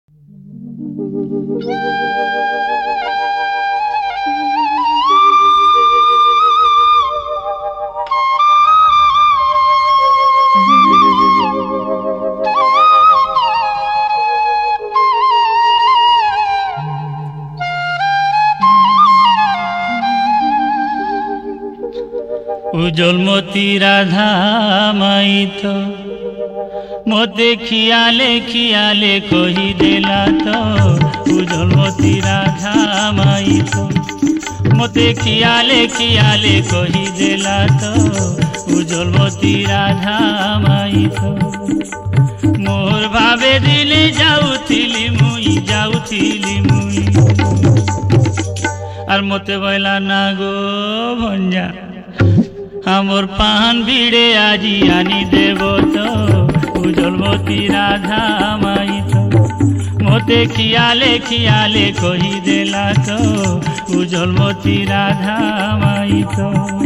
उजलमती राधा माई तो मोते खियाले खियाले कही देला तो उजलमती राधा माई तो मोते खियाले खियाले कही देला तो उजलमती राधा माई तो मोर भावे दिले जाउथिली मुई आर मोते बोला ना गो भंजा हमर पान भिड़े आजी आनी देव तो उजलमती राधा माई तो मोते खियाले खियाले कही देला तो उजलमती राधा माई तो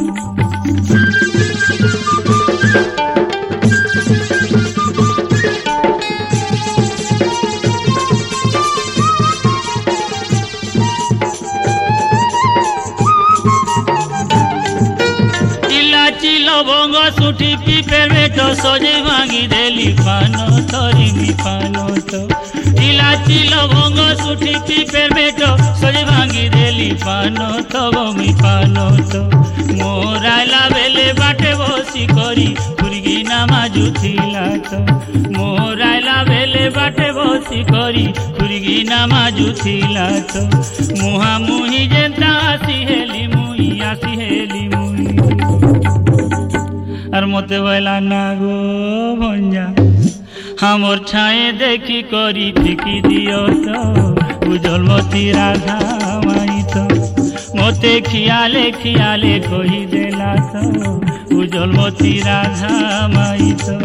लवंग सुठी पिपेर बेटो सजे भांगी देली पानो तोरी मी पानो तो इलाची लवंग सुठी पिपेर बेटो सजे भांगी देली पानो तो मी पानो तो मोराइला बेले बाटे बसी करी खुरगी नामाजु थिला तो मोराइला बेले बाटे बसी करी खुरगी नामाजु थिला तो मुहा मुही जेंता आसी हेली मुई आर मोते बोला ना गो भंजा हमर छाए देखी करी फिकी दियो तो उजलमती राधा माई तो मोते खियाले खियाले कही देला तो उजलमती राधा माई तो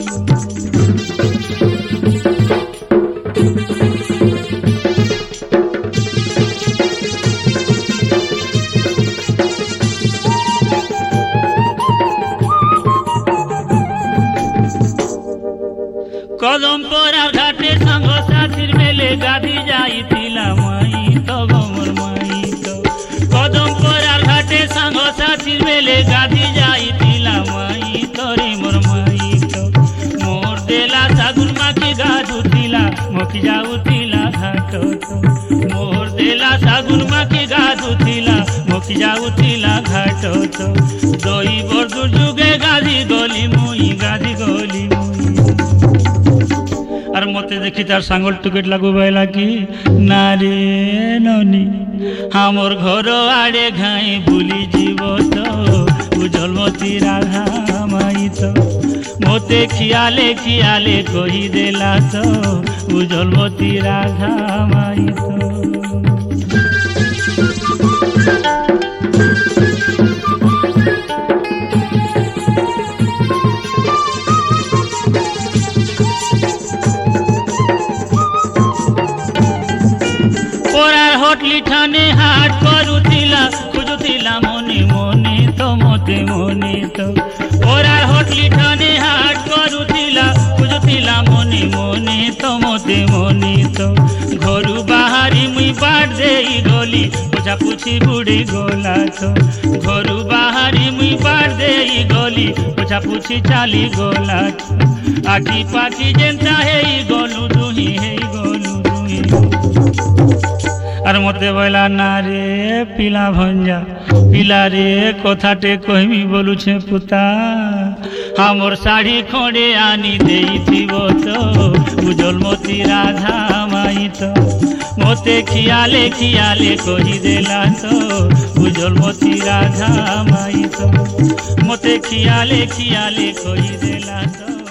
कदम पर घाटे संग साथीर मेले गाधी जाई थिला माई तो गमर माई तो कदम पर घाटे संग साथीर मेले गाधी जाई थिला माई तोरे मोर माई तो मोर देला सागुन माकी गाधु थिला मोकी जाऊ थिला घाट तो मोर देला सागुन माकी गाधु थिला मोकी जाऊ थिला घाट तो दई बरदुर जुगे गाधी गली मुई आर मते देखी तार सांगल टुकेट लागू बैला कि ना रे ननी हमर घर आड़े घाई भूली जीव तो उजलमती राधा माई तो मोते खियाले खियाले कही देला तो उजलमती राधा माई तो होटली ठाने हाट करुथिला खुजुथिला मोने मोने तो मोते मोने तो ओरार होटली ठाने हाट करुथिला खुजुथिला मोने मोने तो मोते मोने तो घरु बाहरी मुई बाट देई गली पोछा पुछी बुड़ी गोला तो घरु बाहरी मुई बाट देई गली पोछा पुछी चाली गोला आखी पाखी जेंता हेई गलु दुही आर मते बोला ना रे पिला भंजा पिला रे कथाटे कहमी बोलु छे पुता हमर साड़ी खंडे आनी देई थिबो तो उजलमती राधा माई तो मोते खियाले खियाले कही देला तो उजलमती राधा माई तो मोते खियाले खियाले कही देला तो